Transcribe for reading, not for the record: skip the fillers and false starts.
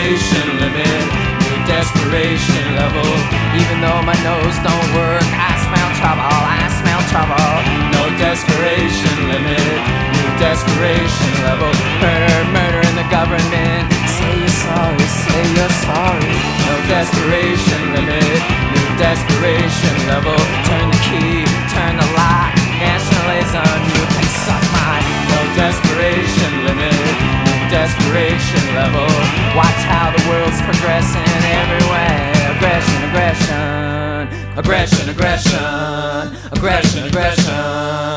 desperation limit, new desperation level. Even though my nose don't work, I smell trouble, I smell trouble. No desperation limit, new desperation level. Murder, murder in the government. Say you're sorry, say you're sorry. No desperation limit, new desperation level. Turn the key, turn the lock. Nationalism, you can suck mine. No desperation limit, new desperation level. Watch how the world's progressing everywhere. Aggression, aggression, aggression, aggression, aggression, aggression.